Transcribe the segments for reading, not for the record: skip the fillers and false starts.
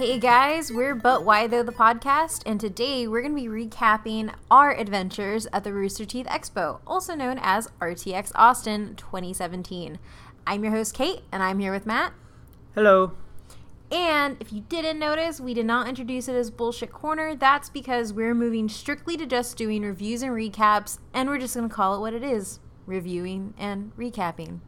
Hey guys, we're But Why Though the podcast, and today we're going to be recapping our adventures at the Rooster Teeth Expo, also known as RTX Austin 2017. I'm your host Kate, and I'm here with Matt. Hello. And if you didn't notice, we did not introduce it as Bullshit Corner. That's because we're moving strictly to just doing reviews and recaps, and we're just going to call it what it is, reviewing and recapping.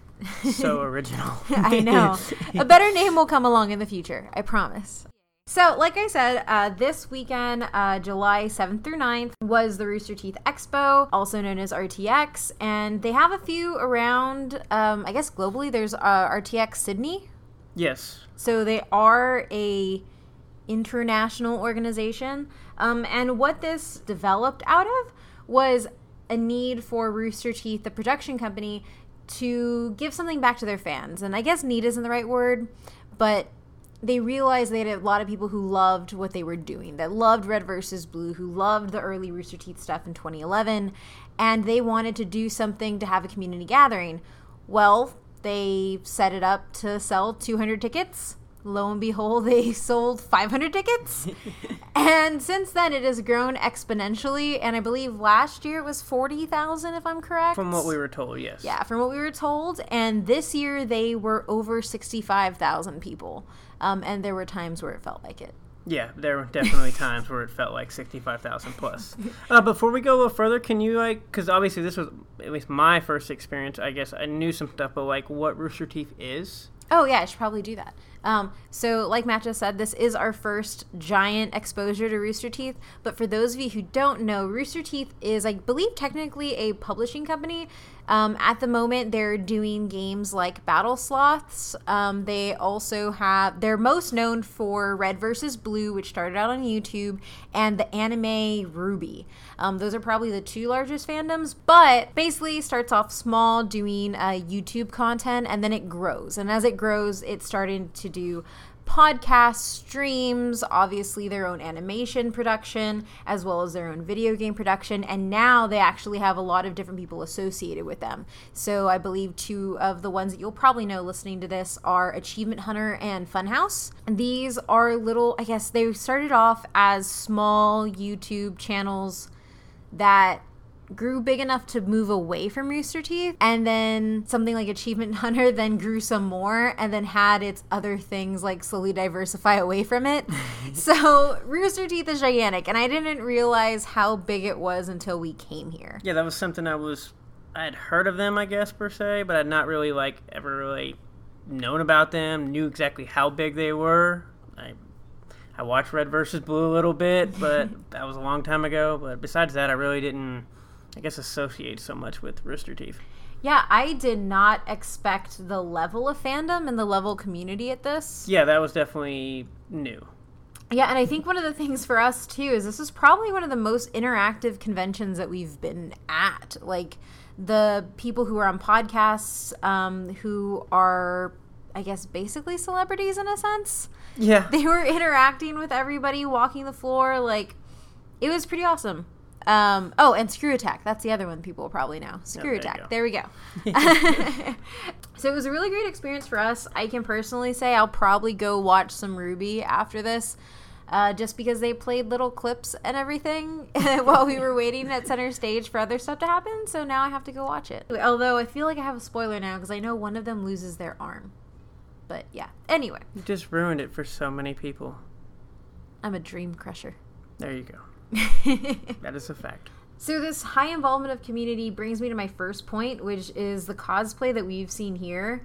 So original. I know. A better name will come along in the future, I promise. So, like I said, this weekend, July 7th through 9th, was the Rooster Teeth Expo, also known as RTX, and they have a few around, I guess globally. There's RTX Sydney. Yes. So they are a international organization, and what this developed out of was a need for Rooster Teeth, the production company, to give something back to their fans. And I guess need isn't the right word, but they realized they had a lot of people who loved what they were doing, that loved Red vs. Blue, who loved the early Rooster Teeth stuff in 2011, and they wanted to do something to have a community gathering. Well, they set it up to sell 200 tickets. Lo and behold, they sold 500 tickets. And since then, it has grown exponentially. And I believe last year it was 40,000, if I'm correct. From what we were told, yes. Yeah, from what we were told. And this year, they were over 65,000 people. And there were times where it felt like it. Yeah, there were definitely times where it felt like 65,000 plus. Before we go a little further, can you, because obviously this was at least my first experience, I guess I knew some stuff, but what Rooster Teeth is? Oh, yeah, I should probably do that. So like Matt just said, this is our first giant exposure to Rooster Teeth. But for those of you who don't know, Rooster Teeth is, I believe, technically a publishing company. At the moment, they're doing games like Battle Sloths. They also they're most known for Red vs. Blue, which started out on YouTube, and the anime RWBY. Those are probably the two largest fandoms, but basically starts off small doing YouTube content, and then it grows. And as it grows, it's starting to do podcasts, streams, obviously their own animation production, as well as their own video game production. And now they actually have a lot of different people associated with them. So I believe two of the ones that you'll probably know listening to this are Achievement Hunter and Funhouse. And these are little, I guess they started off as small YouTube channels that grew big enough to move away from Rooster Teeth, and then something like Achievement Hunter then grew some more and then had its other things slowly diversify away from it. So Rooster Teeth is gigantic, and I didn't realize how big it was until we came here. Yeah, that was something I had heard of them, I guess, per se, but I'd not really ever really known about them, knew exactly how big they were. I watched Red vs. Blue a little bit, but that was a long time ago. But besides that, I really didn't, I guess, associate so much with Rooster Teeth. Yeah, I did not expect the level of fandom and the level of community at this. Yeah, that was definitely new. Yeah, and I think one of the things for us, too, is this is probably one of the most interactive conventions that we've been at. The people who are on podcasts, who are, I guess, basically celebrities in a sense. Yeah. They were interacting with everybody, walking the floor. It was pretty awesome. And Screw Attack. That's the other one people will probably know. Screw Attack. There we go. So it was a really great experience for us. I can personally say I'll probably go watch some RWBY after this, just because they played little clips and everything while we were waiting at center stage for other stuff to happen. So now I have to go watch it. Although I feel like I have a spoiler now because I know one of them loses their arm. But yeah. Anyway. You just ruined it for so many people. I'm a dream crusher. There you go. That is a fact. So this high involvement of community brings me to my first point, which is the cosplay that we've seen here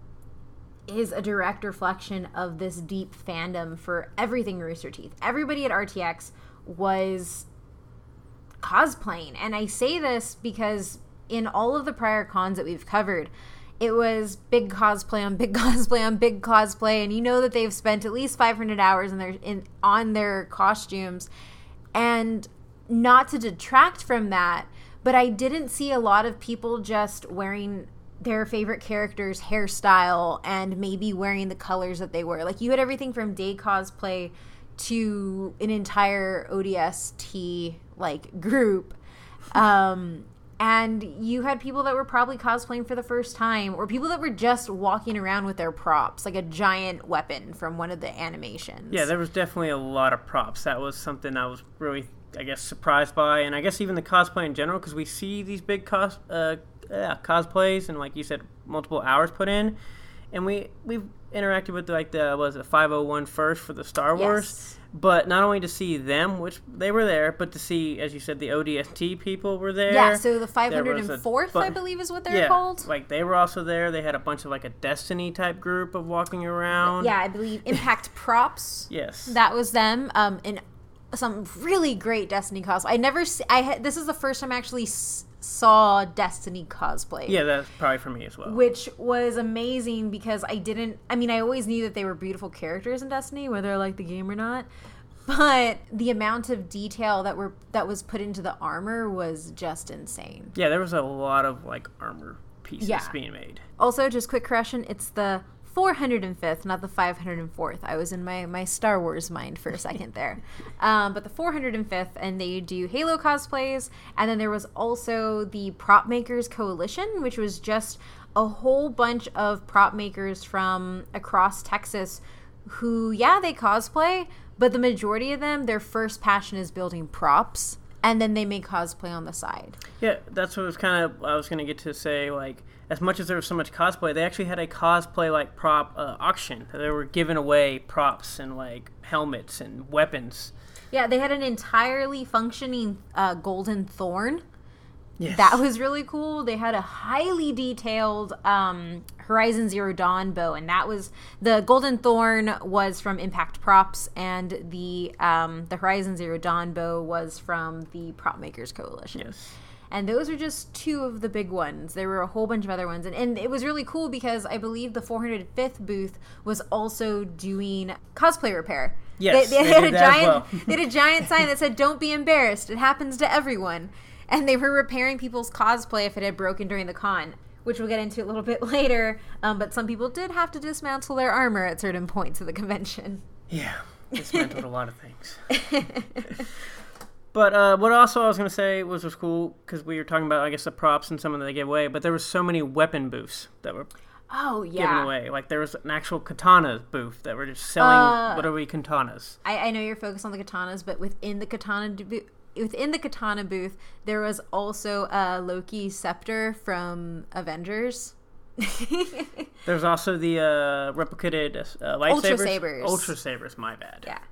is a direct reflection of this deep fandom for everything Rooster Teeth. Everybody at RTX was cosplaying. And I say this because in all of the prior cons that we've covered, it was big cosplay on big cosplay on big cosplay. And you know that they've spent at least 500 hours on their costumes. And not to detract from that, but I didn't see a lot of people just wearing their favorite character's hairstyle and maybe wearing the colors that they wear. You had everything from day cosplay to an entire ODST group. And you had people that were probably cosplaying for the first time, or people that were just walking around with their props, like a giant weapon from one of the animations. Yeah, there was definitely a lot of props. That was something I was really, I guess, surprised by, and I guess even the cosplay in general, because we see these big cosplays, and like you said, multiple hours put in, and we've interacted with like the 501 first for the Star Wars. Yes. But not only to see them, which they were there, but to see, as you said, the ODST people were there. Yeah, so the 504th, I believe, is what they're called. Like they were also there. They had a bunch of like a Destiny type group of walking around. Yeah, I believe Impact Props. Yes, that was them. And some really great Destiny cosplay. This is the first time I actually saw Destiny cosplay. Yeah, that's probably for me as well. Which was amazing because I always knew that they were beautiful characters in Destiny, whether I liked the game or not. But the amount of detail that was put into the armor was just insane. Yeah, there was a lot of like armor pieces being made. Also, just quick correction, it's the 405th, not the 504th. I was in my Star Wars mind for a second there. But the 405th, and they do Halo cosplays. And then there was also the Prop Makers Coalition, which was just a whole bunch of prop makers from across Texas who, they cosplay, but the majority of them, their first passion is building props. And then they make cosplay on the side. Yeah, that's what I was going to get to say, like, as much as there was so much cosplay, they actually had a cosplay-like prop auction. They were giving away props and, like, helmets and weapons. Yeah, they had an entirely functioning golden thorn. Yes. That was really cool. They had a highly detailed Horizon Zero Dawn bow, and that was the Golden Thorn was from Impact Props, and the Horizon Zero Dawn bow was from the Prop Makers Coalition. Yes. And those are just two of the big ones. There were a whole bunch of other ones. And it was really cool because I believe the 405th booth was also doing cosplay repair. Yes, they had a giant sign that said, "Don't be embarrassed. It happens to everyone." And they were repairing people's cosplay if it had broken during the con, which we'll get into a little bit later. But some people did have to dismantle their armor at certain points of the convention. Yeah, dismantled a lot of things. But what also I was going to say was cool, because we were talking about, I guess, the props and some of them they gave away, but there was so many weapon booths that were given away. Like, there was an actual katana booth that were just selling katanas. I know you're focused on the katanas, but within the katana booth, there was also a Loki scepter from Avengers. There's also the replicated lightsabers. Ultra sabers, my bad. Yeah.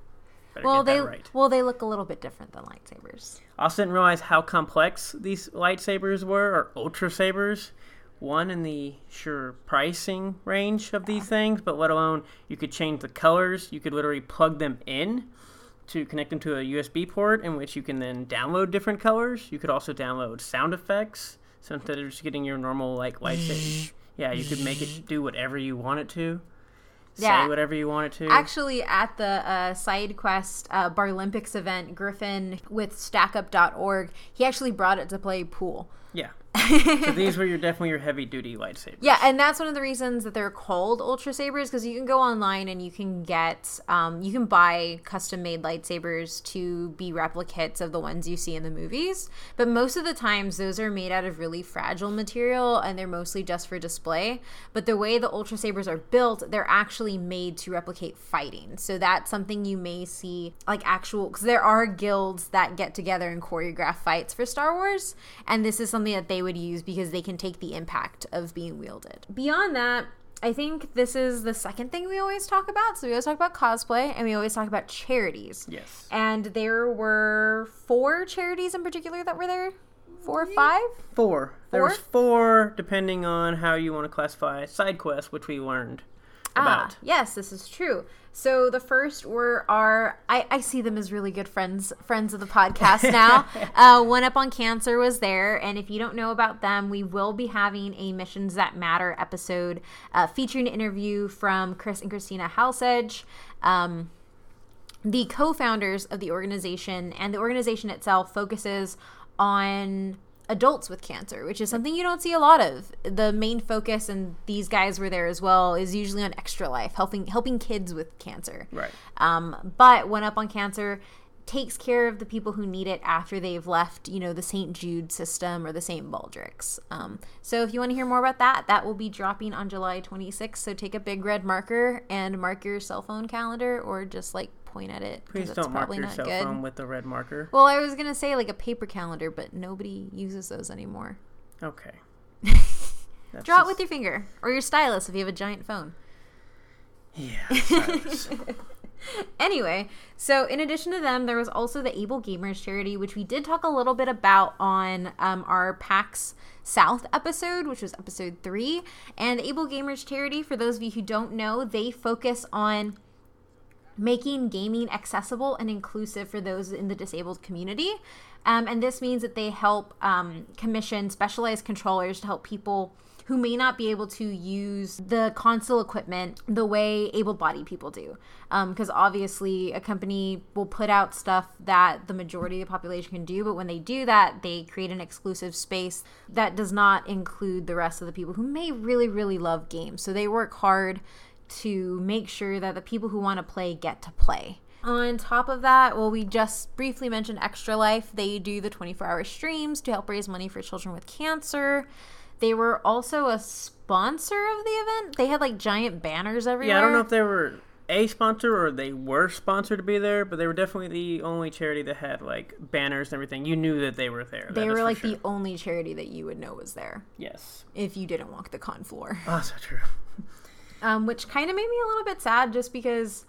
They look a little bit different than lightsabers. I also didn't realize how complex these lightsabers were, or ultra sabers. One, in the pricing range of these things, but let alone you could change the colors. You could literally plug them in to connect them to a USB port, in which you can then download different colors. You could also download sound effects. So instead of just getting your normal lightsaber, you could make it do whatever you want it to. Say whatever you want it to. Actually, at the side quest Barlympics event, Griffin with StackUp.org, he actually brought it to play pool. Yeah. So these were definitely your heavy duty lightsabers. Yeah, and that's one of the reasons that they're called Ultra Sabers, because you can go online and you can get you can buy custom made lightsabers to be replicates of the ones you see in the movies, but most of the times those are made out of really fragile material and they're mostly just for display. But the way the Ultra Sabers are built, they're actually made to replicate fighting. So that's something you may see, like, actual, because there are guilds that get together and choreograph fights for Star Wars, and this is something that they would use because they can take the impact of being wielded. Beyond that, I think this is the second thing we always talk about. So we always talk about cosplay and we always talk about charities. Yes. And there were 4 charities in particular that were there. 4 or 5? 4. There was 4, depending on how you want to classify side quests, which we learned about. Yes, this is true. So the first were I see them as really good friends of the podcast now. One Up on Cancer was there, and if you don't know about them, we will be having a Missions That Matter episode featuring an interview from Chris and Christina Halsedge, the co-founders of the organization, and the organization itself focuses on adults with cancer, which is something you don't see a lot of. The main focus, and these guys were there as well, is usually on Extra Life, helping kids with cancer. Right. But One Up on Cancer takes care of the people who need it after they've left, the St. Jude system or the St. Baldrick's. So if you want to hear more about that, that will be dropping on July 26th. So take a big red marker and mark your cell phone calendar, or just point at it. Please don't mark your cell phone with the red marker. Well, I was going to say a paper calendar, but nobody uses those anymore. Okay. Draw it with your finger or your stylus if you have a giant phone. Yeah, stylus. Anyway, so in addition to them, there was also the Able Gamers charity, which we did talk a little bit about on our PAX South episode, which was episode 3. And the Able Gamers charity, for those of you who don't know, they focus on making gaming accessible and inclusive for those in the disabled community. And this means that they help commission specialized controllers to help people who may not be able to use the console equipment the way able-bodied people do. Because obviously a company will put out stuff that the majority of the population can do, but when they do that, they create an exclusive space that does not include the rest of the people who may really, really love games. So they work hard to make sure that the people who want to play get to play. On top of that, we just briefly mentioned Extra Life. They do the 24-hour streams to help raise money for children with cancer. They were also a sponsor of the event. They had giant banners everywhere. Yeah, I don't know if they were a sponsor or they were sponsored to be there, but they were definitely the only charity that had banners and everything. You knew that they were there. They were sure. The only charity that you would know was there. Yes. If you didn't walk the con floor. Oh, so true. Which kind of made me a little bit sad, just because,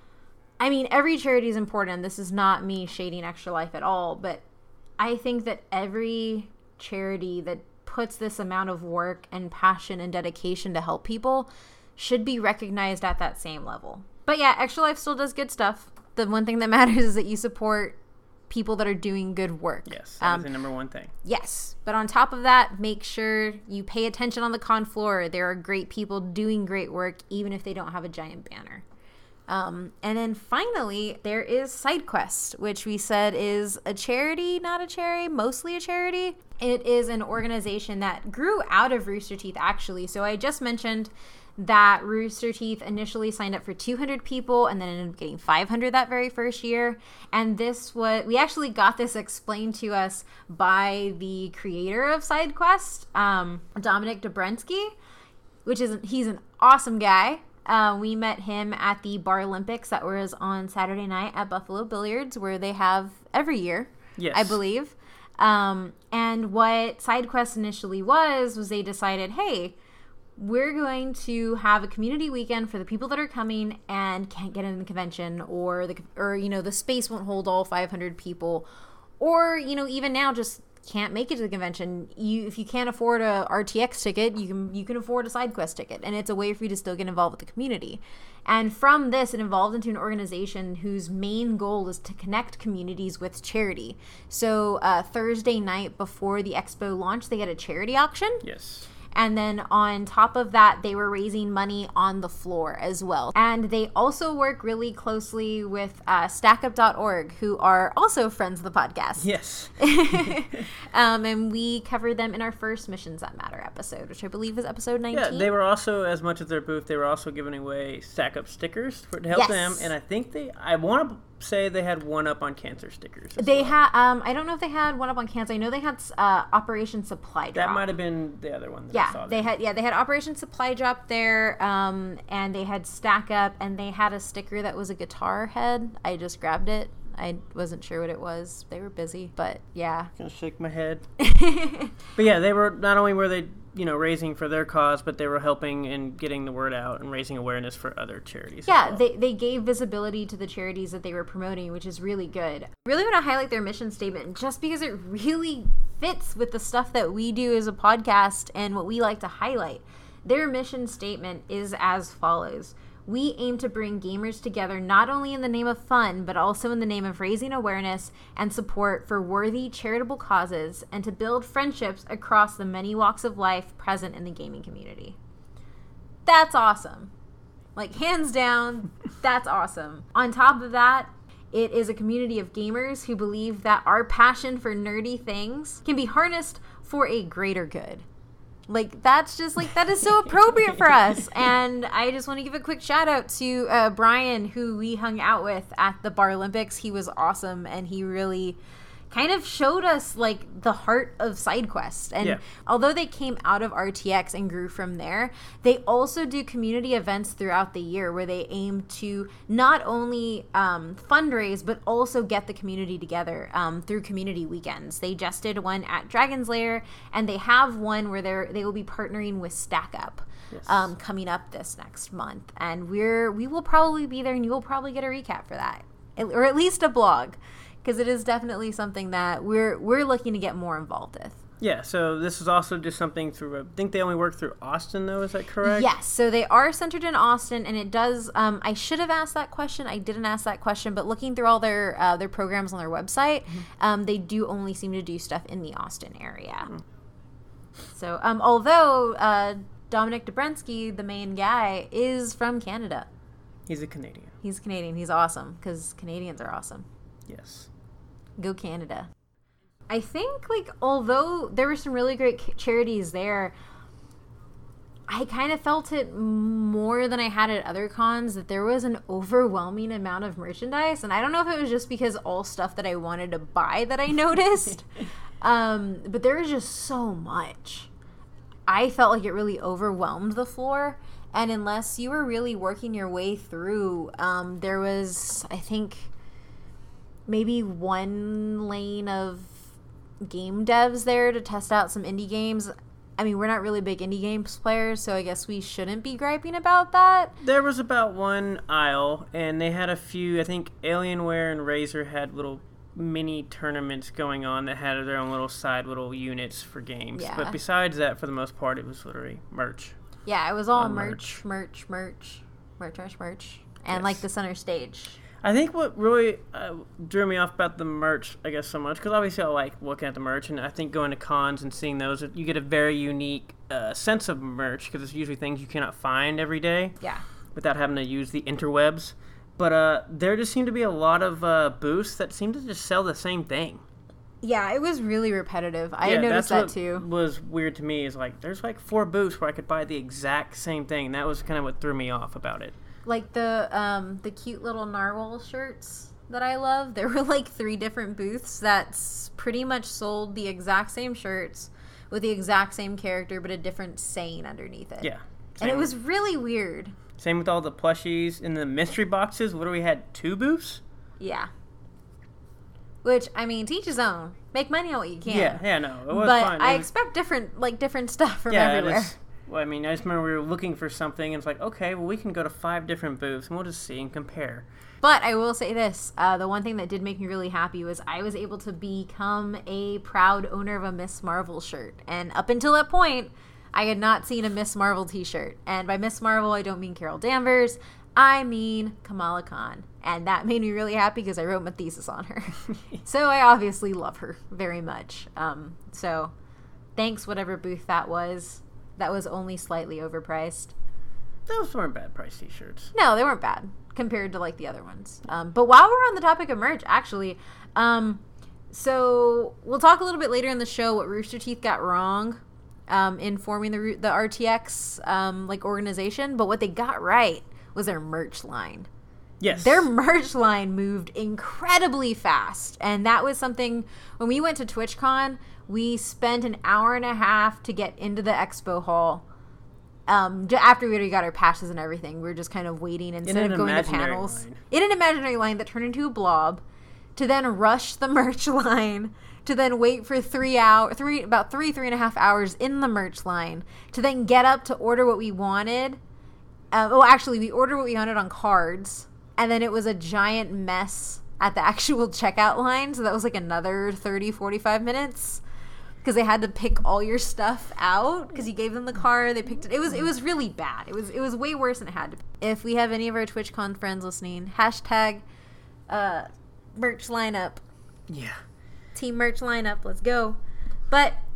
every charity is important. This is not me shading Extra Life at all, but I think that every charity that puts this amount of work and passion and dedication to help people should be recognized at that same level. But yeah, Extra Life still does good stuff. The one thing that matters is that you support people that are doing good work. Yes, that's the number one thing. Yes, but on top of that, make sure you pay attention on the con floor. There are great people doing great work, even if they don't have a giant banner. And then finally, there is SideQuest, which we said is a charity, not a charity, mostly a charity. It is an organization that grew out of Rooster Teeth, actually. So I just mentioned that Rooster Teeth initially signed up for 200 people and then ended up getting 500 that very first year. And we actually got this explained to us by the creator of SideQuest, Dominic Dobrensky, he's an awesome guy. We met him at the Bar Olympics that was on Saturday night at Buffalo Billiards, where they have every year, yes, I believe. And what SideQuest initially was they decided, hey, we're going to have a community weekend for the people that are coming and can't get in the convention, or the space won't hold all 500 people, or even now just can't make it to the convention. If you can't afford a RTX ticket, you can afford a SideQuest ticket, and it's a way for you to still get involved with the community. And from this, it evolved into an organization whose main goal is to connect communities with charity. So Thursday night before the expo launch, they had a charity auction. Yes. And then on top of that, they were raising money on the floor as well. And they also work really closely with StackUp.org, who are also friends of the podcast. Yes. And we covered them in our first Missions That Matter episode, which I believe is episode 19. Yeah, they were also, as much as their booth, they were also giving away StackUp stickers to help them. And I think I want to say they had one up on cancer stickers. They had, I don't know if they had one up on cancer. I know they had Operation Supply Drop. That might have been the other one that I saw. They had Operation Supply Drop there, and they had Stack Up, and they had a sticker that was a guitar head. I just grabbed it. I wasn't sure what it was. They were busy, but yeah. Gonna shake my head. But yeah, they were, not only were they, raising for their cause, but they were helping and getting the word out and raising awareness for other charities. Yeah, as well. They gave visibility to the charities that they were promoting, which is really good. Really want to highlight their mission statement just because it really fits with the stuff that we do as a podcast and what we like to highlight. Their mission statement is as follows. We aim to bring gamers together not only in the name of fun, but also in the name of raising awareness and support for worthy charitable causes, and to build friendships across the many walks of life present in the gaming community. That's awesome. Hands down, that's awesome. On top of that, it is a community of gamers who believe that our passion for nerdy things can be harnessed for a greater good. Like, that's just, like, that is so appropriate for us. And I just want to give a quick shout out to Brian, who we hung out with at the Bar Olympics. He was awesome, and he really kind of showed us, like, the heart of SideQuest. And although they came out of RTX and grew from there, they also do community events throughout the year where they aim to not only fundraise, but also get the community together through community weekends. They just did one at Dragon's Lair, and they have one where they will be partnering with StackUp. Yes. Coming up this next month. And we will probably be there, and you will probably get a recap for that, or at least a blog. Because it is definitely something that we're looking to get more involved with. Yeah, so this is also just something through, I think they only work through Austin, though, is that correct? Yes, so they are centered in Austin, and it does, I should have asked that question, I didn't ask that question, but looking through all their programs on their website, they do only seem to do stuff in the Austin area. So, although Dominic Dobrensky, the main guy, is from Canada. He's a Canadian. He's Canadian, he's awesome, because Canadians are awesome. Yes. Go Canada. I think, like, although there were some really great charities there, I kind of felt it more than I had at other cons, that there was an overwhelming amount of merchandise. And I don't know if it was just because all stuff that I wanted to buy that I noticed, but there was just so much. I felt like it really overwhelmed the floor. And unless you were really working your way through, there was, I think, maybe one lane of game devs there to test out some indie games. I mean, we're not really big indie games players, so I guess we shouldn't be griping about that. There was about one aisle, and they had a few, I think Alienware and Razer had little mini tournaments going on that had their own little side little units for games. Yeah. But besides that, for the most part, it was literally merch. Yeah, it was all merch. And, like, the center stage. I think what really drew me off about the merch, I guess, so much, because obviously I like looking at the merch, and I think going to cons and seeing those, you get a very unique sense of merch, because it's usually things you cannot find every day. Yeah. Without having to use the interwebs. But there just seemed to be a lot of booths that seemed to just sell the same thing. Yeah, it was really repetitive. I noticed that too. What was weird to me is, like, there's like 4 booths where I could buy the exact same thing. That was kind of what threw me off about it. Like the cute little narwhal shirts that I love. There were like 3 different booths that pretty much sold the exact same shirts with the exact same character, but a different saying underneath it. Yeah. And it was really weird. Same with all the plushies. In the mystery boxes, what do we had? 2 booths? Yeah. Which, I mean, to each his own. Make money on what you can. Yeah, no, it was but fine. But I expect different stuff from everywhere. Well, I mean, I just remember we were looking for something, and it's like, okay, well, we can go to 5 different booths, and we'll just see and compare. But I will say this, the one thing that did make me really happy was I was able to become a proud owner of a Miss Marvel shirt. And up until that point, I had not seen a Miss Marvel t-shirt. And by Miss Marvel, I don't mean Carol Danvers. I mean Kamala Khan. And that made me really happy because I wrote my thesis on her. So I obviously love her very much. So thanks, whatever booth that was. That was only slightly overpriced. Those weren't bad price t-shirts. No, they weren't bad compared to, like, the other ones. But while we're on the topic of merch, actually, so we'll talk a little bit later in the show what Rooster Teeth got wrong in forming the RTX, like, organization. But what they got right was their merch line. Yes. Their merch line moved incredibly fast. And that was something, when we went to TwitchCon, we spent an hour and a half to get into the expo hall. After we already got our passes and everything, we were just kind of waiting instead of going to panels. In an imaginary line that turned into a blob, to then rush the merch line, to then wait for 3.5 hours in the merch line, to then get up to order what we wanted. We ordered what we wanted on cards, and then it was a giant mess at the actual checkout line, so that was like another 30-45 minutes. Because they had to pick all your stuff out because you gave them the card. They picked it. It was really bad. It was way worse than it had to be. If we have any of our TwitchCon friends listening, hashtag merch lineup. Yeah. Team merch lineup. Let's go. But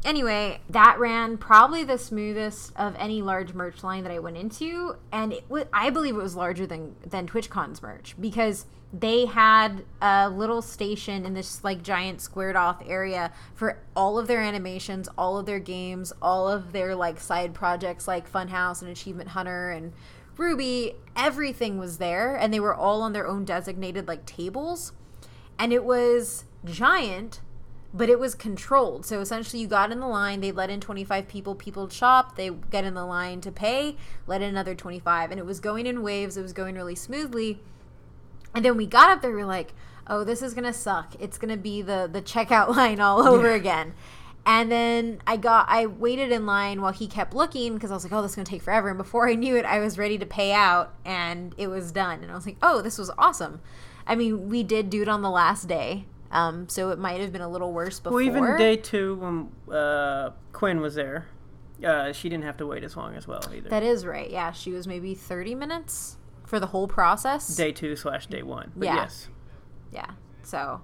Anyway, that ran probably the smoothest of any large merch line that I went into, and I believe it was larger than TwitchCon's merch, because they had a little station in this like giant squared off area for all of their animations, all of their games, all of their like side projects like Funhouse and Achievement Hunter and RWBY. Everything was there, and they were all on their own designated like tables, and it was giant, but it was controlled. So essentially you got in the line, they let in 25 people would shop, they get in the line to pay, let in another 25, and it was going in waves. It was going really smoothly. And then we got up there, we were like, oh, this is gonna suck. It's gonna be the checkout line all over again. And then I waited in line while he kept looking, because I was like, oh, this is going to take forever. And before I knew it, I was ready to pay out, and it was done. And I was like, oh, this was awesome. I mean, we did do it on the last day, so it might have been a little worse before. Well, even day 2, when Quinn was there, she didn't have to wait as long as well either. That is right. Yeah, she was maybe 30 minutes for the whole process. Day 2/day 1. But yeah. Yes. Yeah. So,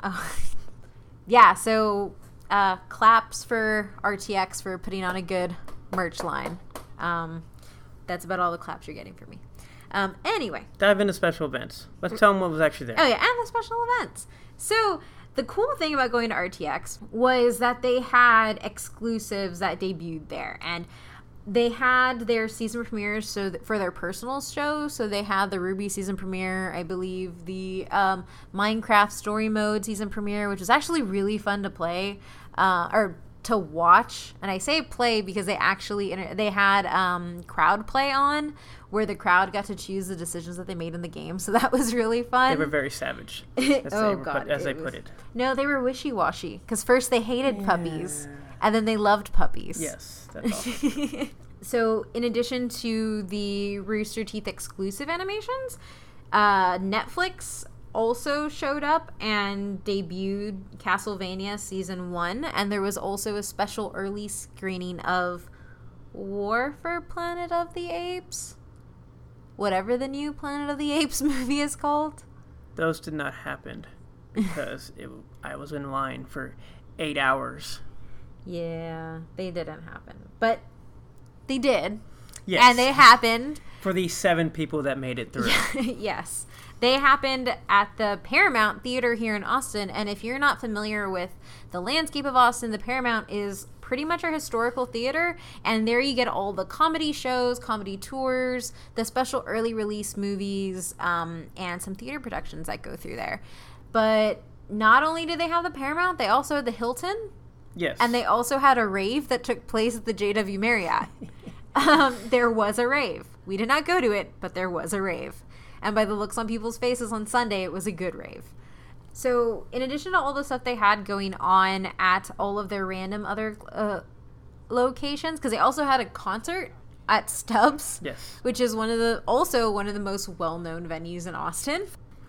yeah. So, claps for RTX for putting on a good merch line. That's about all the claps you're getting from me. Anyway. Dive into special events. Let's tell them what was actually there. Oh, yeah, and the special events. So, the cool thing about going to RTX was that they had exclusives that debuted there. And they had their season premieres for their personal shows. So they had the RWBY season premiere, I believe the Minecraft story mode season premiere, which was actually really fun to play or to watch. And I say play because they had crowd play on, where the crowd got to choose the decisions that they made in the game. So that was really fun. They were very savage. As they put it. No, they were wishy-washy, because first they hated puppies, and then they loved puppies. Yes, that's awesome. So, in addition to the Rooster Teeth exclusive animations, Netflix also showed up and debuted Castlevania Season 1, and there was also a special early screening of War for Planet of the Apes, whatever the new Planet of the Apes movie is called. Those did not happen because I was in line for 8 hours. Yeah, they didn't happen. But they did. Yes. And they happened. For the 7 people that made it through. Yes. They happened at the Paramount Theater here in Austin. And if you're not familiar with the landscape of Austin, the Paramount is pretty much our historical theater. And there you get all the comedy shows, comedy tours, the special early release movies, and some theater productions that go through there. But not only did they have the Paramount, they also had the Hilton. Yes. And they also had a rave that took place at the JW Marriott. There was a rave. We did not go to it, but there was a rave. And by the looks on people's faces on Sunday, it was a good rave. So, in addition to all the stuff they had going on at all of their random other locations, because they also had a concert at Stubbs, yes, which is one of the most well-known venues in Austin.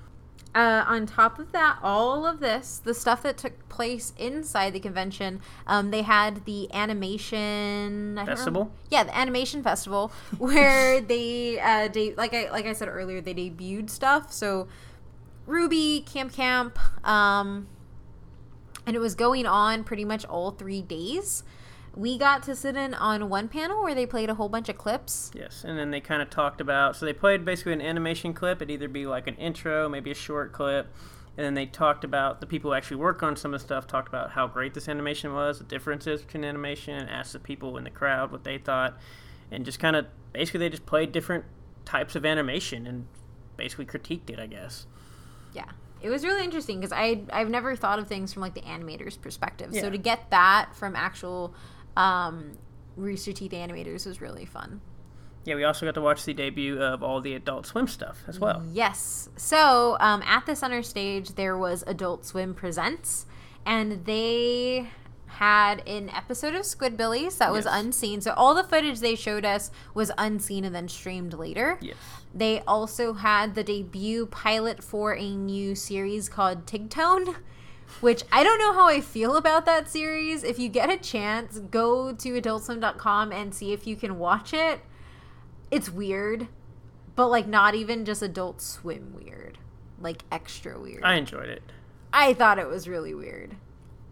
On top of that, all of this, the stuff that took place inside the convention, they had the animation festival. Yeah, the animation festival, where they like I said earlier, they debuted stuff. So RWBY, Camp, and it was going on pretty much all 3 days. We got to sit in on one panel where they played a whole bunch of clips. Yes, and then they kind of talked about... So they played basically an animation clip. It'd either be like an intro, maybe a short clip. And then they talked about... The people who actually work on some of the stuff talked about how great this animation was, the differences between animation, and asked the people in the crowd what they thought. And just kind of... Basically, they just played different types of animation and basically critiqued it, I guess. Yeah. It was really interesting because I've never thought of things from like the animator's perspective. Yeah. So to get that from actual... Rooster Teeth animators was really fun. Yeah, we also got to watch the debut of all the Adult Swim stuff as well. Yes. So at the center stage, there was Adult Swim Presents, and they had an episode of Squidbillies that was unseen. So all the footage they showed us was unseen and then streamed later. Yes. They also had the debut pilot for a new series called Tigtone, which I don't know how I feel about that series. If you get a chance, go to adultswim.com and see if you can watch it. It's weird, but like not even just Adult Swim weird, like extra weird. I enjoyed it. I thought it was really weird.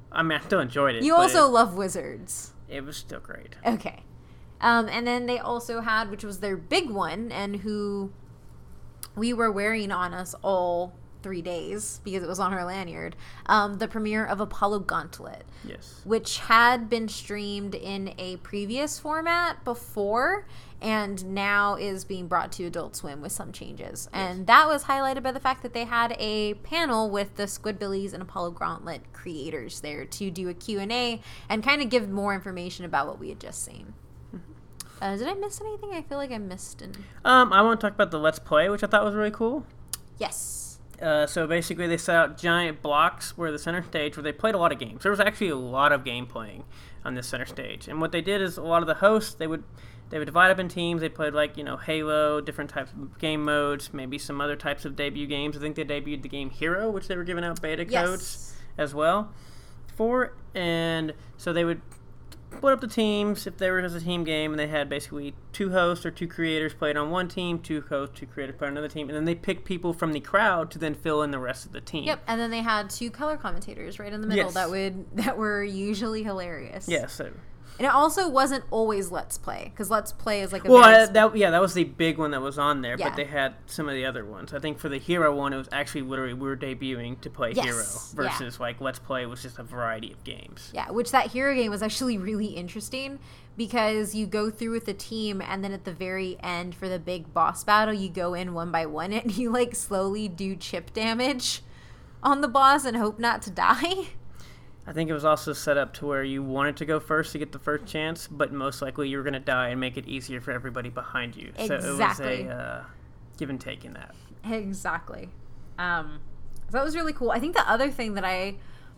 I mean, I still enjoyed it. You also love Wizards. It was still great. Okay. And then they also had, which was their big one, and who we were wearing on us all 3 days because it was on our lanyard, the premiere of Apollo Gauntlet. Yes. Which had been streamed in a previous format before and now is being brought to Adult Swim with some changes. Yes. And that was highlighted by the fact that they had a panel with the Squidbillies and Apollo Gauntlet creators there to do a Q&A and kind of give more information about what we had just seen. Did I miss anything? I feel like I missed an... I want to talk about the Let's Play, which I thought was really cool. Yes. So basically they set out giant blocks where the center stage where they played a lot of games. There was actually a lot of game playing on this center stage. And what they did is a lot of the hosts, they would divide up in teams. They played like, Halo, different types of game modes, maybe some other types of debut games. I think they debuted the game Hero, which they were giving out beta codes as well for. And so they would split up the teams if there was a team game, and they had basically 2 hosts or 2 creators played on one team, 2 hosts, 2 creators played on another team, and then they picked people from the crowd to then fill in the rest of the team. Yep, and then they had 2 color commentators right in the middle that were usually hilarious. Yes. And it also wasn't always Let's Play, because Let's Play is like a that was the big one that was on there, but they had some of the other ones. I think for the Hero one, it was actually literally we were debuting to play Hero versus like Let's Play was just a variety of games. Yeah, which that Hero game was actually really interesting because you go through with the team and then at the very end for the big boss battle, you go in one by one and you like slowly do chip damage on the boss and hope not to die. I think it was also set up to where you wanted to go first to get the first chance, but most likely you were going to die and make it easier for everybody behind you. Exactly. So it was a give and take in that. Exactly. So that was really cool. I think the other thing that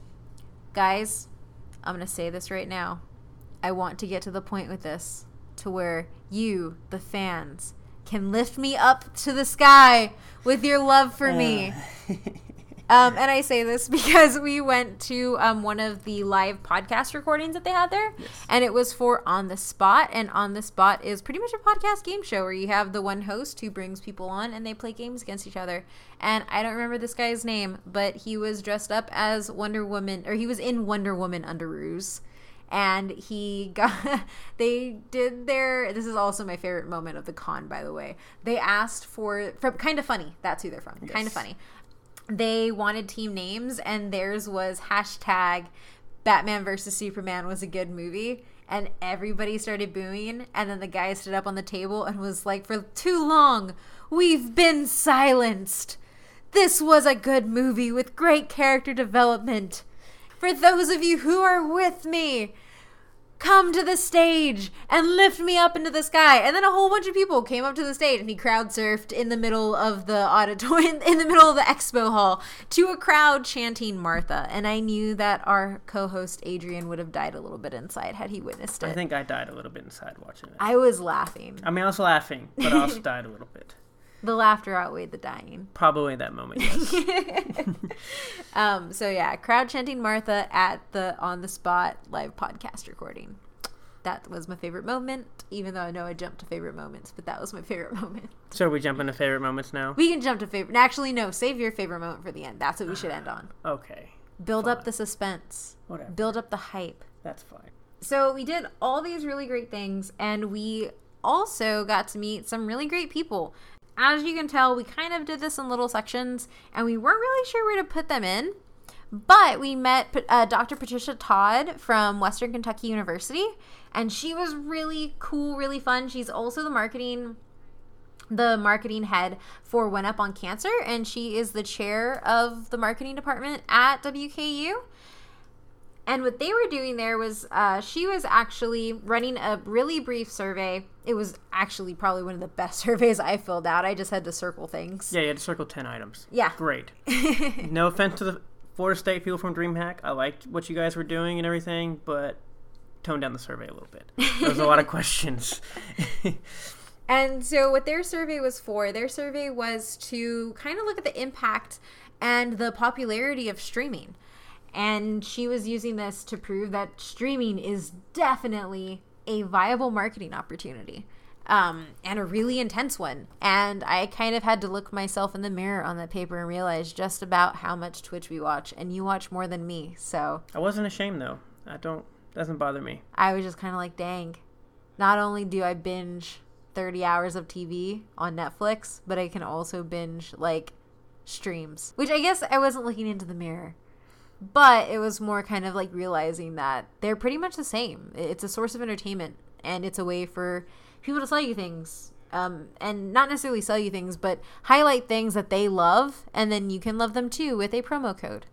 guys, I'm going to say this right now. I want to get to the point with this to where you, the fans, can lift me up to the sky with your love for me. And I say this because we went to one of the live podcast recordings that they had there, and it was for On the Spot, and On the Spot is pretty much a podcast game show where you have the one host who brings people on, and they play games against each other. And I don't remember this guy's name, but he was dressed up as Wonder Woman, or he was in Wonder Woman underoos. And they did this is also my favorite moment of the con, by the way. They asked from Kind of Funny, that's who they're from, Kind of Funny. They wanted team names, and theirs was hashtag Batman vs. Superman was a good movie, and everybody started booing, and then the guy stood up on the table and was like, for too long, we've been silenced. This was a good movie with great character development. For those of you who are with me, come to the stage and lift me up into the sky. And then a whole bunch of people came up to the stage, and he crowd surfed in the middle of the auditorium, in the middle of the expo hall, to a crowd chanting Martha. And I knew that our co-host Adrian would have died a little bit inside had he witnessed it. I think I died a little bit inside watching it. I was laughing. I mean, I was laughing, but I also died a little bit. The laughter outweighed the dying. Probably that moment, yes. So yeah, crowd chanting Martha at the On the Spot live podcast recording. That was my favorite moment, even though I know I jumped to favorite moments, but that was my favorite moment. So are we jumping to favorite moments now? We can jump to favorite. Actually, no, save your favorite moment for the end. That's what we should end on. Okay. Build up the suspense. Whatever. Build up the hype. That's fine. So we did all these really great things, and we also got to meet some really great people. As you can tell, we kind of did this in little sections, and we weren't really sure where to put them in. But we met Dr. Patricia Todd from Western Kentucky University, and she was really cool, really fun. She's also the marketing head for One Up on Cancer, and she is the chair of the marketing department at WKU. And what they were doing there was she was actually running a really brief survey. It was actually probably one of the best surveys I filled out. I just had to circle things. Yeah, you had to circle 10 items. Yeah. Great. No offense to the Florida State people from DreamHack. I liked what you guys were doing and everything, but tone down the survey a little bit. There was a lot of questions. And so what their survey was to kind of look at the impact and the popularity of streaming. And she was using this to prove that streaming is definitely a viable marketing opportunity. and a really intense one. And I kind of had to look myself in the mirror on that paper and realize just about how much Twitch we watch. And you watch more than me, so. I wasn't ashamed, though. Doesn't bother me. I was just kind of like, dang. Not only do I binge 30 hours of TV on Netflix, but I can also binge, like, streams. Which I guess I wasn't looking into the mirror. But it was more kind of like realizing that they're pretty much the same. It's a source of entertainment, and it's a way for people to sell you things. And not necessarily sell you things, but highlight things that they love, and then you can love them too with a promo code.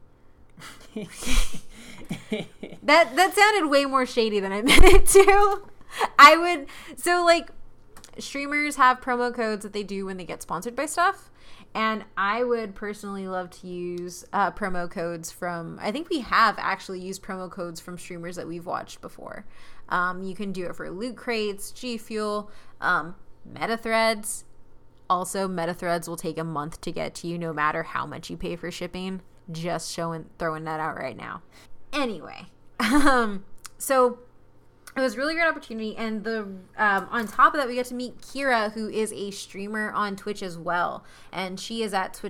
That sounded way more shady than I meant it to. So like, streamers have promo codes that they do when they get sponsored by stuff. And I would personally love to use promo codes from, I think we have actually used promo codes from streamers that we've watched before. You can do it for Loot Crates, G Fuel, MetaThreads. Also, MetaThreads will take a month to get to you no matter how much you pay for shipping. Just throwing that out right now. Anyway, so it was a really great opportunity, and on top of that, we got to meet Kira, who is a streamer on Twitch as well, and she is at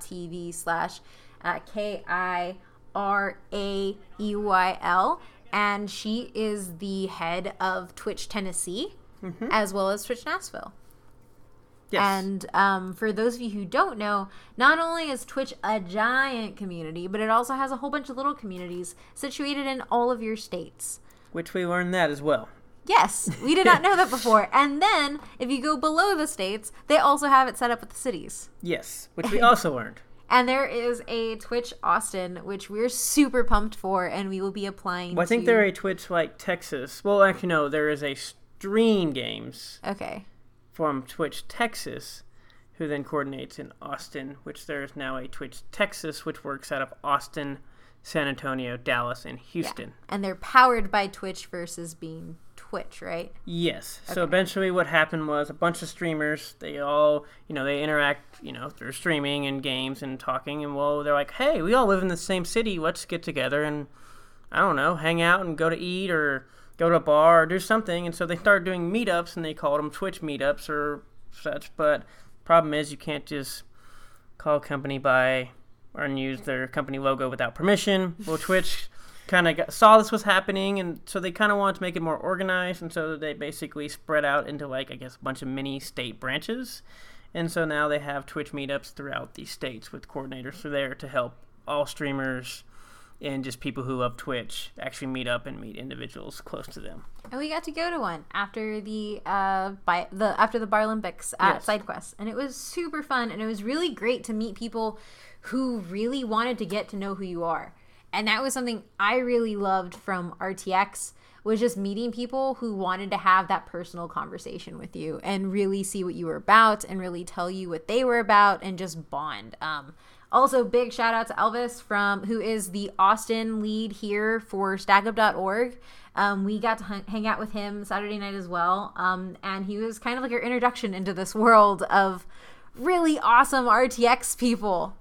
twitch.tv/KIRAEYL, and she is the head of Twitch Tennessee, as well as Twitch Nashville. Yes. And for those of you who don't know, not only is Twitch a giant community, but it also has a whole bunch of little communities situated in all of your states. Which we learned that as well. Yes, we did not know that before. And then, if you go below the states, they also have it set up with the cities. Yes, which we also learned. And there is a Twitch Austin, which we're super pumped for, and we will be applying I think they're a Twitch like Texas. Well, actually, no, there is a Stream Games. Okay. From Twitch Texas, who then coordinates in Austin, which there is now a Twitch Texas, which works out of Austin, San Antonio, Dallas, and Houston. Yeah. And they're powered by Twitch versus being Twitch, right? Yes. Okay. So eventually what happened was a bunch of streamers, they all, they interact, through streaming and games and talking, and they're like, hey, we all live in the same city, let's get together and, I don't know, hang out and go to eat or go to a bar or do something. And so they started doing meetups, and they called them Twitch meetups or such. But problem is, you can't just call a company by or use their company logo without permission. Well, Twitch kind of saw this was happening, and so they kind of wanted to make it more organized, and so they basically spread out into, a bunch of mini state branches. And so now they have Twitch meetups throughout the states with coordinators there to help all streamers and just people who love Twitch actually meet up and meet individuals close to them. And we got to go to one after the Barlympics at SideQuest, and it was super fun, and it was really great to meet people who really wanted to get to know who you are. And that was something I really loved from RTX, was just meeting people who wanted to have that personal conversation with you and really see what you were about and really tell you what they were about and just bond. Also, big shout out to Elvis, who is the Austin lead here for StackUp.org. We got to hang out with him Saturday night as well. And he was kind of like our introduction into this world of really awesome RTX people.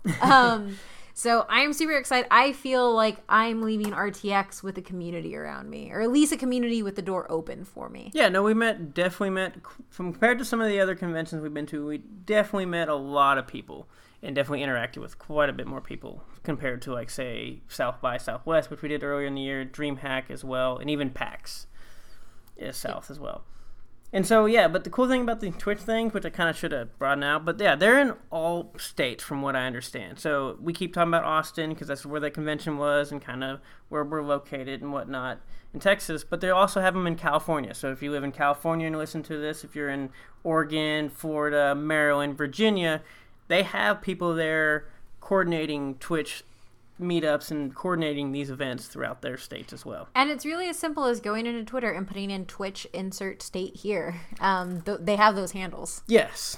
So I'm super excited. I feel like I'm leaving RTX with a community around me, or at least a community with the door open for me. Yeah, no, definitely met, compared to some of the other conventions we've been to, we definitely met a lot of people and definitely interacted with quite a bit more people compared to, say, South by Southwest, which we did earlier in the year, DreamHack as well, and even PAX is South as well. And so, but the cool thing about the Twitch thing, which I kind of should have brought out, but they're in all states from what I understand. So we keep talking about Austin because that's where the convention was and kind of where we're located and whatnot in Texas, but they also have them in California. So if you live in California and listen to this, if you're in Oregon, Florida, Maryland, Virginia, they have people there coordinating Twitch meetups and coordinating these events throughout their states as well. And it's really as simple as going into Twitter and putting in Twitch insert state here. They have those handles. Yes.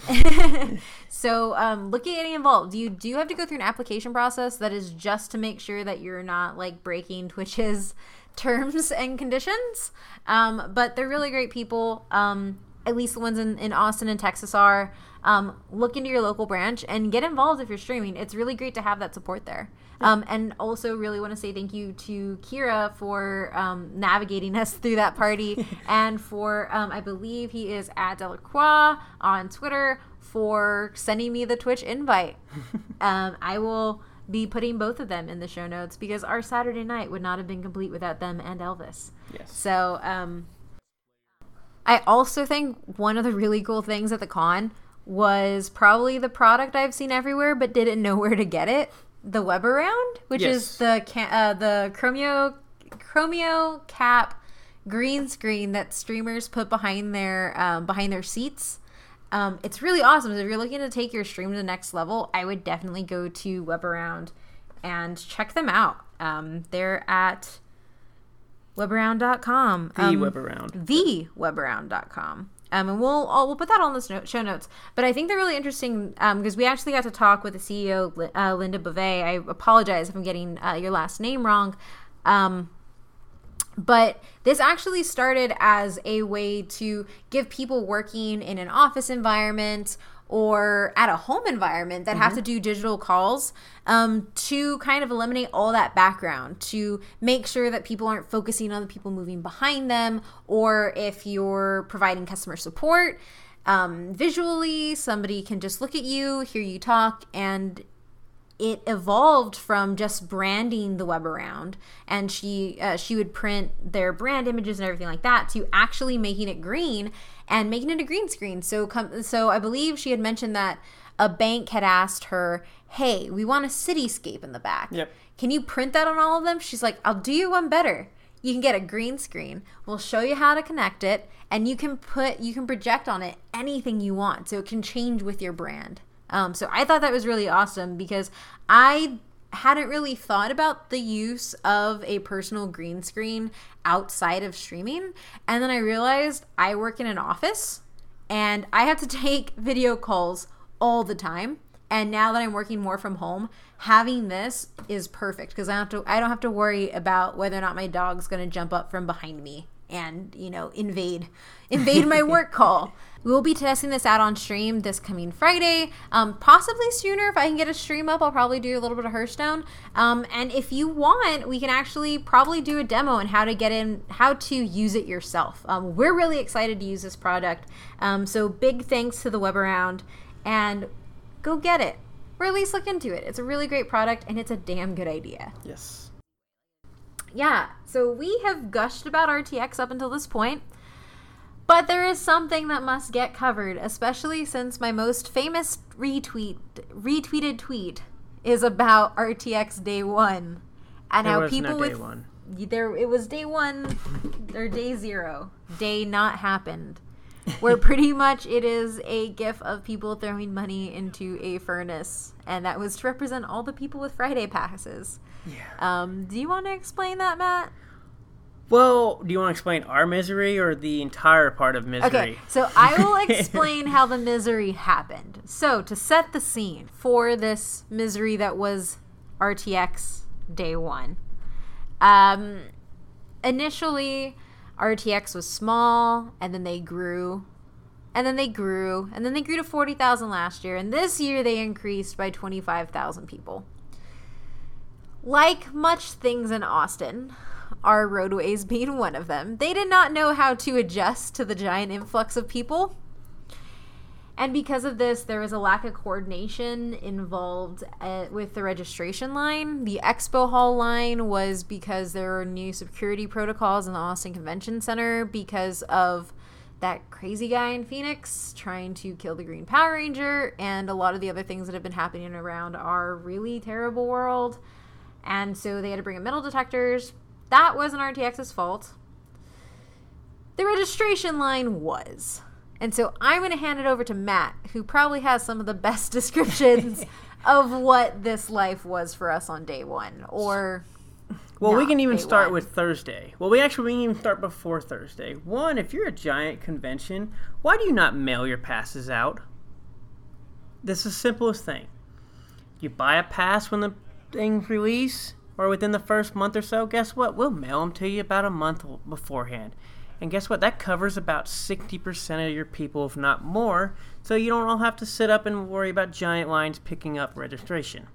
So look at getting involved. You do have to go through an application process that is just to make sure that you're not breaking Twitch's terms and conditions. But they're really great people. At least the ones in Austin and Texas are. Look into your local branch and get involved if you're streaming. It's really great to have that support there. And also really want to say thank you to Kira for navigating us through that party and for, I believe he is at Delacroix on Twitter, for sending me the Twitch invite. I will be putting both of them in the show notes because our Saturday night would not have been complete without them and Elvis. Yes. So I also think one of the really cool things at the con was probably the product I've seen everywhere but didn't know where to get it. The Web Around, which is the Chromio cap green screen that streamers put behind their seats. It's really awesome. So if you're looking to take your stream to the next level, I would definitely go to Web Around and check them out. They're at webaround.com. Thewebaround.com. And we'll put that on the show notes. But I think they're really interesting because we actually got to talk with the CEO, Linda Beauvais. I apologize if I'm getting your last name wrong. But this actually started as a way to give people working in an office environment or at a home environment that have to do digital calls to kind of eliminate all that background, to make sure that people aren't focusing on the people moving behind them, or if you're providing customer support, visually somebody can just look at you, hear you talk, and it evolved from just branding the Web Around, and she would print their brand images and everything like that, to actually making it green and making it a green screen. So I believe she had mentioned that a bank had asked her, hey, we want a cityscape in the back. Yep. Can you print that on all of them? She's like, I'll do you one better. You can get a green screen. We'll show you how to connect it, and you can project on it anything you want, so it can change with your brand. So I thought that was really awesome because I hadn't really thought about the use of a personal green screen outside of streaming. And then I realized I work in an office and I have to take video calls all the time. And now that I'm working more from home, having this is perfect because I don't have to worry about whether or not my dog's going to jump up from behind me and, invade my work call. We will be testing this out on stream this coming Friday, possibly sooner. If I can get a stream up, I'll probably do a little bit of Hearthstone. And if you want, we can actually probably do a demo on how to use it yourself. We're really excited to use this product. So big thanks to the Web Around, and go get it. Or at least look into it. It's a really great product, and it's a damn good idea. Yes. Yeah, so we have gushed about RTX up until this point. But there is something that must get covered, especially since my most famous retweeted tweet is about RTX Day 1 and how people Day 1. It was Day 1 or Day 0. Day not happened. Where pretty much it is a gif of people throwing money into a furnace, and that was to represent all the people with Friday passes. Yeah. Do you want to explain that, Matt? Well, do you want to explain our misery or the entire part of misery? Okay, so I will explain how the misery happened. So, to set the scene for this misery that was RTX Day 1. Initially, RTX was small, and then they grew, and then they grew, and then they grew to 40,000 last year, and this year they increased by 25,000 people. Like much things in Austin, our roadways being one of them, they did not know how to adjust to the giant influx of people. And because of this, there was a lack of coordination involved with the registration line. The expo hall line was because there were new security protocols in the Austin Convention Center because of that crazy guy in Phoenix trying to kill the Green Power Ranger, and a lot of the other things that have been happening around our really terrible world. And so they had to bring in metal detectors. That wasn't RTX's fault. The registration line was. And so I'm going to hand it over to Matt, who probably has some of the best descriptions of what this life was for us on Day 1. Or, well, we can even start with Thursday. Well, we can even start before Thursday. One, if you're a giant convention, why do you not mail your passes out? This is the simplest thing. You buy a pass when the things release, or within the first month or so. Guess what? We'll mail them to you about a month beforehand. And guess what? That covers about 60% of your people, if not more, so you don't all have to sit up and worry about giant lines picking up registration.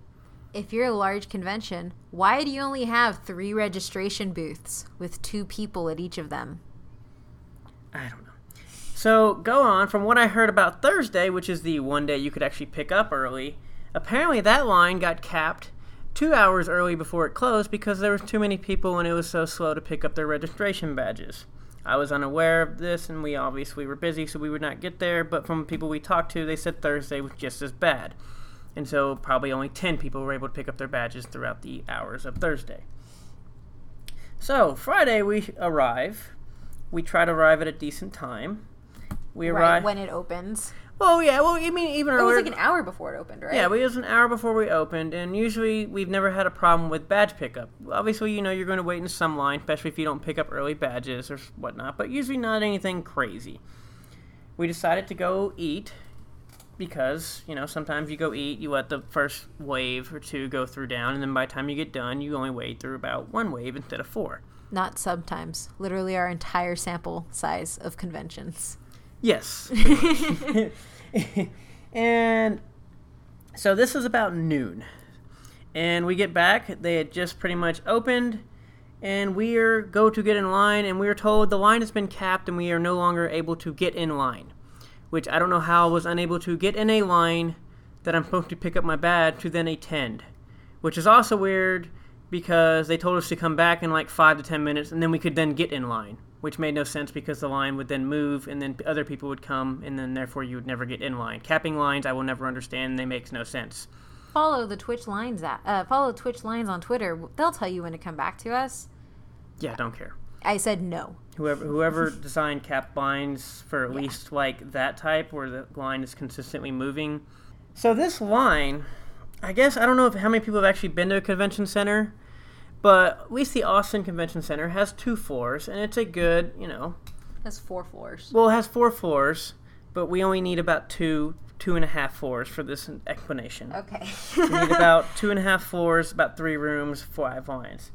if you're a large convention, why do you only have 3 registration booths with 2 people at each of them? I don't know. So, go on. From what I heard about Thursday, which is the one day you could actually pick up early, apparently that line got capped 2 hours early before it closed because there was too many people and it was so slow to pick up their registration badges. I was unaware of this, and we obviously were busy, so we would not get there, but from people we talked to, they said Thursday was just as bad. And so probably only 10 people were able to pick up their badges throughout the hours of Thursday. So, Friday we arrive. We try to arrive at a decent time. We arrive when it opens. Oh, yeah. Well, I mean, even It earlier. was like an hour before it opened, right? Yeah, it was an hour before we opened, and usually we've never had a problem with badge pickup. Obviously, you know, you're going to wait in some line, especially if you don't pick up early badges or whatnot, but usually not anything crazy. We decided to go eat because, you know, sometimes you go eat, you let the first wave or 2 go through down, and then by the time you get done, you only wade through about 1 wave instead of 4. Not sometimes. Literally our entire sample size of conventions. Yes. And so this was about noon. And we get back. They had just pretty much opened. And we go to get in line. And we are told the line has been capped and we are no longer able to get in line. Which I don't know how I was unable to get in a line that I'm supposed to pick up my badge to then attend. Which is also weird because they told us to come back in like 5 to 10 minutes. And then we could then get in line. Which made no sense because the line would then move and then other people would come and then therefore you would never get in line. Capping lines I will never understand and they make no sense. Follow the Twitch lines follow Twitch lines on Twitter. They'll tell you when to come back to us. Yeah, don't care. I said no. Whoever designed cap lines for at least like that type where the line is consistently moving. So this line, I guess I don't know how many people have actually been to a convention center. But at least the Austin Convention Center has 2 floors, and it's a good, you know. It has 4 floors. Well, it has 4 floors, but we only need about 2.5 floors for this explanation. Okay. We need about 2.5 floors, about 3 rooms, 5 lines.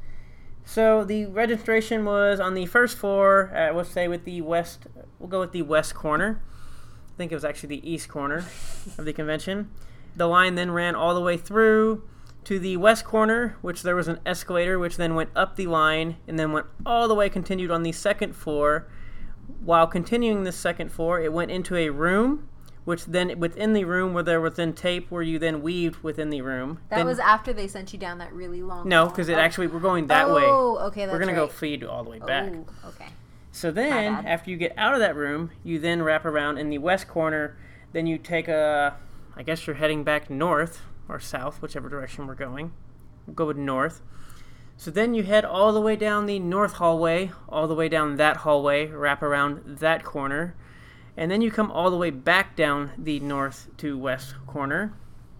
So the registration was on the first floor, we'll say with the west, we'll go with the west corner. I think it was actually the east corner of the convention. The line then ran all the way through to the west corner, which there was an escalator, which then went up the line and then went all the way, continued on the second floor. While continuing the second floor, it went into a room, which then within the room where there was then tape where you then weaved within the room. That was after they sent you down that really long No, because actually, we're going that way. Oh, okay, that's We're going right. to go feed all the way back. Oh, okay. So then, after you get out of that room, you then wrap around in the west corner. Then you take I guess you're heading back north or south, whichever direction we're going. We'll go with north. So then you head all the way down the north hallway, all the way down that hallway, wrap around that corner, and then you come all the way back down the north to west corner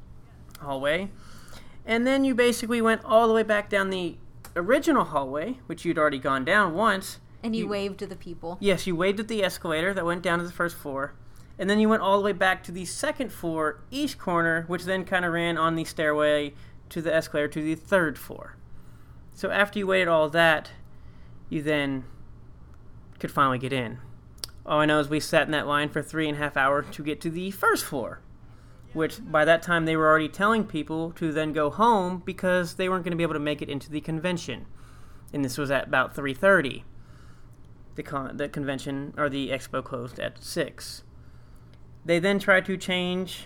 hallway. And then you basically went all the way back down the original hallway, which you'd already gone down once. And you waved to the people. Yes, you waved at the escalator that went down to the first floor. And then you went all the way back to the second floor east corner, which then kind of ran on the stairway to the escalator to the third floor. So after you waited all that, you then could finally get in. All I know is we sat in that line for 3.5 hours to get to the first floor, which by that time they were already telling people to then go home because they weren't going to be able to make it into the convention. And this was at about 3:30. The convention, or the expo, closed at 6. They then tried to change,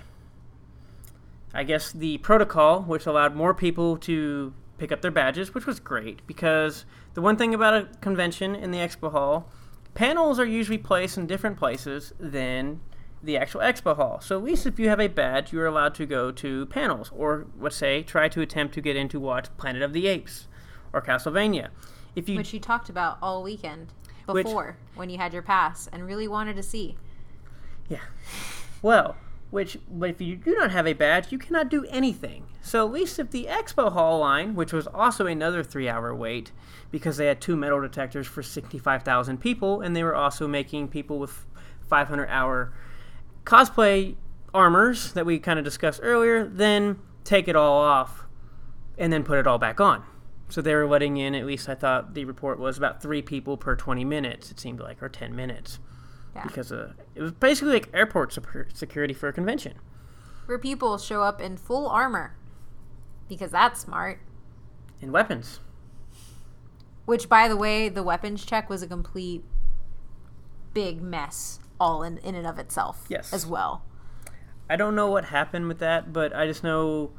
I guess, the protocol, which allowed more people to pick up their badges, which was great, because the one thing about a convention in the expo hall, panels are usually placed in different places than the actual expo hall. So at least if you have a badge, you're allowed to go to panels, or let's say, try to attempt to get in to watch Planet of the Apes, or Castlevania. Which you talked about all weekend before, when you had your pass, and really wanted to see. Yeah. Well, but if you do not have a badge, you cannot do anything. So at least if the expo hall line, which was also another 3-hour wait, because they had 2 metal detectors for 65,000 people, and they were also making people with 500-hour cosplay armors that we kind of discussed earlier, then take it all off and then put it all back on. So they were letting in, at least I thought the report was, about 3 people per 20 minutes, it seemed like, or 10 minutes. Yeah. Because it was basically like airport security for a convention. Where people show up in full armor. Because that's smart. And weapons. Which, by the way, the weapons check was a complete big mess all in and of itself. Yes. As well. I don't know what happened with that, but I just know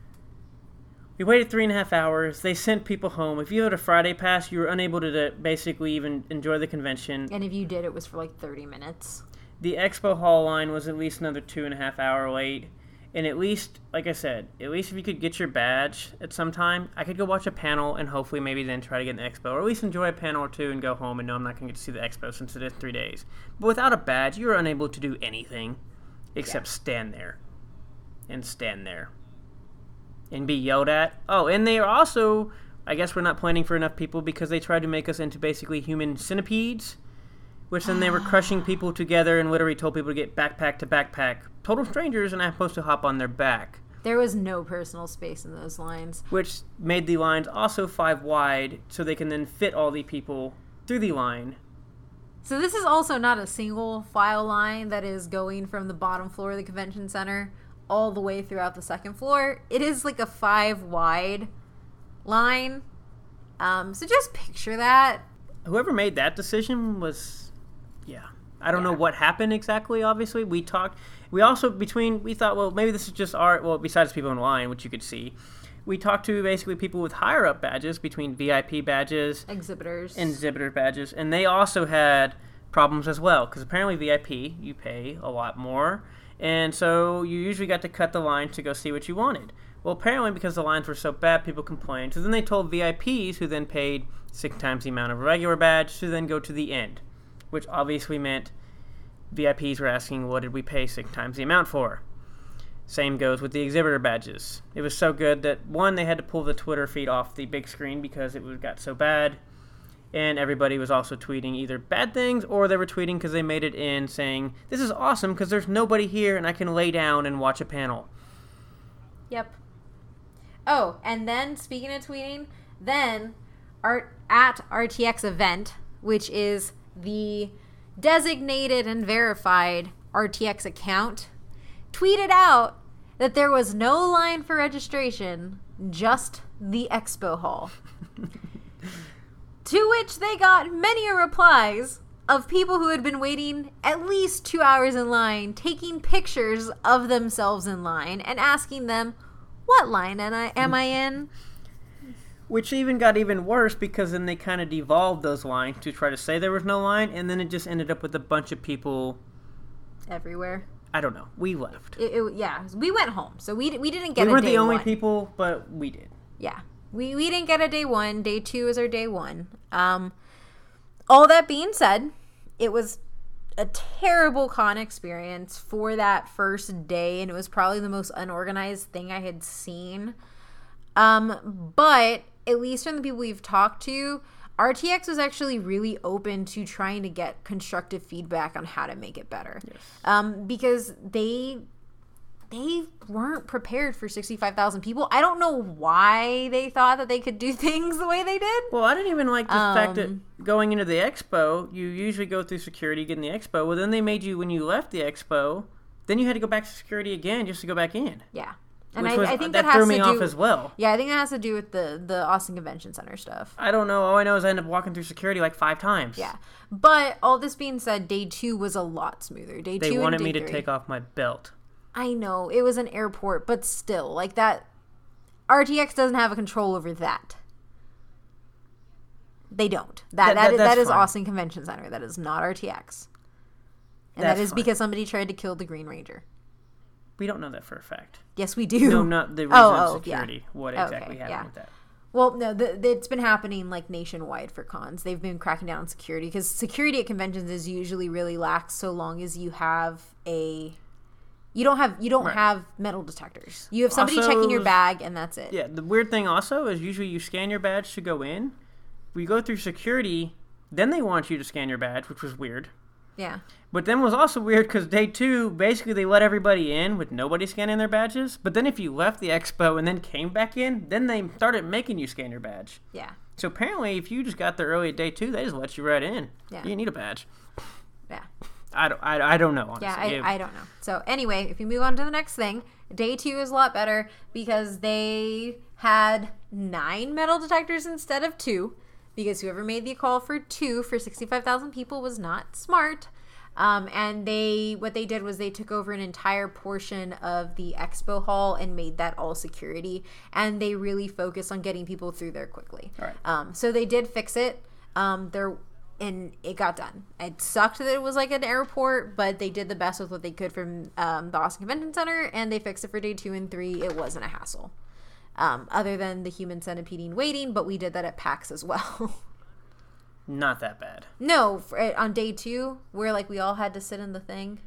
we waited 3.5 hours. They sent people home. If you had a Friday pass, you were unable to basically even enjoy the convention. And if you did, it was for like 30 minutes. The expo hall line was at least another 2.5 hour wait. And at least, like I said, at least if you could get your badge at some time, I could go watch a panel and hopefully maybe then try to get an expo. Or at least enjoy a panel or two and go home and know I'm not going to get to see the expo since it is 3 days. But without a badge, you're unable to do anything except stand there. And stand there. And be yelled at. Oh, and they are also, I guess we're not planning for enough people because they tried to make us into basically human centipedes. Which then they were crushing people together and literally told people to get backpack to backpack. Total strangers, and I'm supposed to hop on their back. There was no personal space in those lines. Which made the lines also 5 wide, so they can then fit all the people through the line. So this is also not a single file line that is going from the bottom floor of the convention center all the way throughout the second floor. It is like a 5 wide line. So just picture that. Whoever made that decision was... Yeah. I don't know what happened exactly, obviously. We thought, well, maybe this is just besides people in line, which you could see, we talked to basically people with higher up badges, between VIP badges, exhibitor badges, and they also had problems as well, because apparently VIP, you pay a lot more, and so you usually got to cut the line to go see what you wanted. Well, apparently because the lines were so bad, people complained, so then they told VIPs, who then paid 6 times the amount of a regular badge, to then go to the end. Which obviously meant VIPs were asking, what did we pay 6 times the amount for? Same goes with the exhibitor badges. It was so good that, one, they had to pull the Twitter feed off the big screen because it got so bad. And everybody was also tweeting either bad things or they were tweeting because they made it in saying, this is awesome because there's nobody here and I can lay down and watch a panel. Yep. Oh, and then, speaking of tweeting, then at RTX event, which is the designated and verified RTX account, tweeted out that there was no line for registration, just the expo hall. To which they got many replies of people who had been waiting at least 2 hours in line, taking pictures of themselves in line and asking them, what line am I in? Which even got even worse because then they kind of devolved those lines to try to say there was no line, and then it just ended up with a bunch of people everywhere. I don't know. We left. Yeah, we went home, so we didn't get a day one. We weren't the only people, but we did. Yeah, we didn't get a day one. Day 2 is our day 1. All that being said, it was a terrible con experience for that first day, and it was probably the most unorganized thing I had seen. But at least from the people we've talked to, RTX was actually really open to trying to get constructive feedback on how to make it better. Yes. Because they weren't prepared for 65,000 people. I don't know why they thought that they could do things the way they did. Well, I didn't even like the fact that going into the expo, you usually go through security, get in the expo. Well, then they made you, when you left the expo, then you had to go back to security again just to go back in. Yeah. And I think that threw me off as well. Yeah, I think that has to do with the Austin Convention Center stuff. I don't know. All I know is I ended up walking through security like 5 times. Yeah. But all this being said, day 2 was a lot smoother. They wanted me to take off my belt. I know. It was an airport, but still. Like that, RTX doesn't have a control over that. They don't. That is Austin Convention Center. That is not RTX. And that is because somebody tried to kill the Green Ranger. We don't know that for a fact. Yes, we do. No, not the reason of security. Yeah. What exactly happened with that? Well, no, it's been happening like nationwide for cons. They've been cracking down on security because security at conventions is usually really lax so long as you have you don't have metal detectors. You have somebody also, checking your bag and that's it. Yeah, the weird thing also is usually you scan your badge to go in. We go through security, then they want you to scan your badge, which was weird. Yeah. But then was also weird because day 2, basically they let everybody in with nobody scanning their badges. But then if you left the expo and then came back in, then they started making you scan your badge. Yeah. So apparently if you just got there early at day 2, they just let you right in. Yeah. You didn't need a badge. Yeah. I don't know, honestly. Yeah, I don't know. So anyway, if you move on to the next thing, day 2 is a lot better because they had 9 metal detectors instead of 2, because whoever made the call for 2 for 65,000 people was not smart. And what they did was they took over an entire portion of the expo hall and made that all security, and they really focused on getting people through there quickly. All right. So they did fix it. And it got done. It sucked that it was like an airport, but they did the best with what they could from the Austin Convention Center, and they fixed it for day 2 and 3. It wasn't a hassle, other than the human centipede waiting, but we did that at PAX as well. Not that bad. No, on day 2, where like we all had to sit in the thing.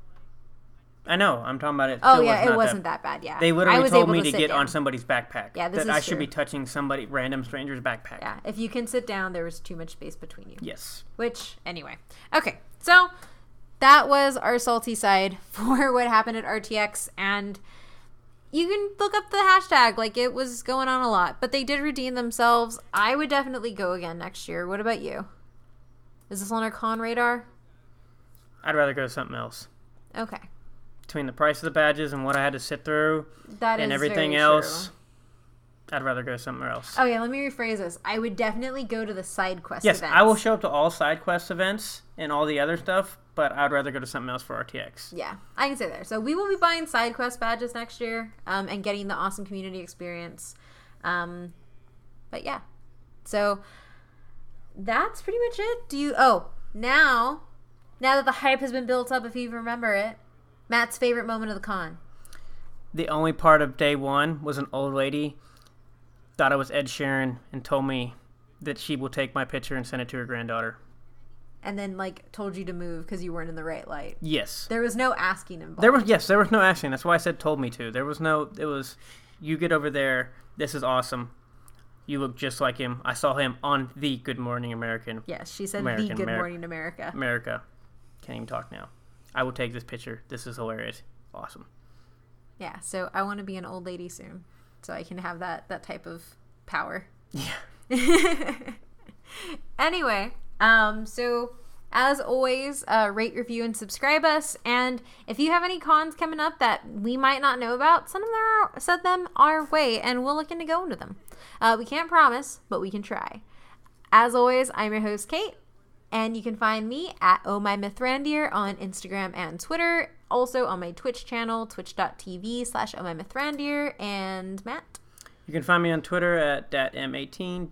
I know. I'm talking about it. Oh yeah, it wasn't that bad. Yeah, they literally told me to get on somebody's backpack. Yeah, this that is I should true. be touching somebody, random stranger's backpack. Yeah, if you can sit down, there was too much space between you. Yes. Which, anyway. Okay, so that was our salty side for what happened at RTX, and you can look up the hashtag. Like, it was going on a lot, but they did redeem themselves. I would definitely go again next year. What about you? Is this on our con radar? I'd rather go to something else. Okay. Between the price of the badges and what I had to sit through and everything very else, true. I'd rather go somewhere else. Oh yeah, let me rephrase this. I would definitely go to the side quest Yes, events. I will show up to all side quest events and all the other stuff, but I'd rather go to something else for RTX. Yeah, I can say there. So we will be buying side quest badges next year, and getting the awesome community experience. But yeah, so that's pretty much it. Now that the hype has been built up, if you remember it, Matt's favorite moment of the con. The only part of day 1 was an old lady thought I was Ed Sheeran and told me that she will take my picture and send it to her granddaughter. And then, like, told you to move because you weren't in the right light. Yes. There was no asking involved. There was no asking. That's why I said told me to. It was, you get over there. This is awesome. You look just like him. I saw him on the Good Morning American. Yes, she said American, the Good Morning America. America. Can't even talk now. I will take this picture. This is hilarious. Awesome. Yeah, so I want to be an old lady soon, so I can have that type of power. Yeah. Anyway, so as always, rate, review, and subscribe us. And if you have any cons coming up that we might not know about, send them our way, and we'll look into going to them. We can't promise, but we can try. As always, I'm your host, Kate. And you can find me at ohmymythrandir on Instagram and Twitter. Also on my Twitch channel, twitch.tv/ohmymythrandir. And Matt? You can find me on Twitter at datm18,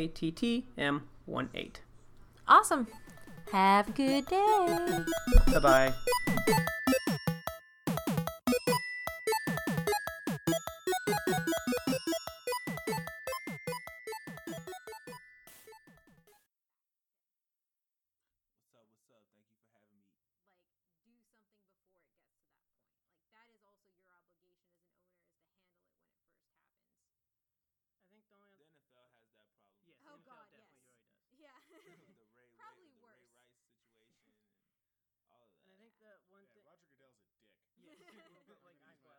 DATTM18. Awesome. Have a good day. Bye-bye. Oh, God, yes. Yeah. Probably worse. And I think the one thing... Roger Goodell's a dick. Yeah, like,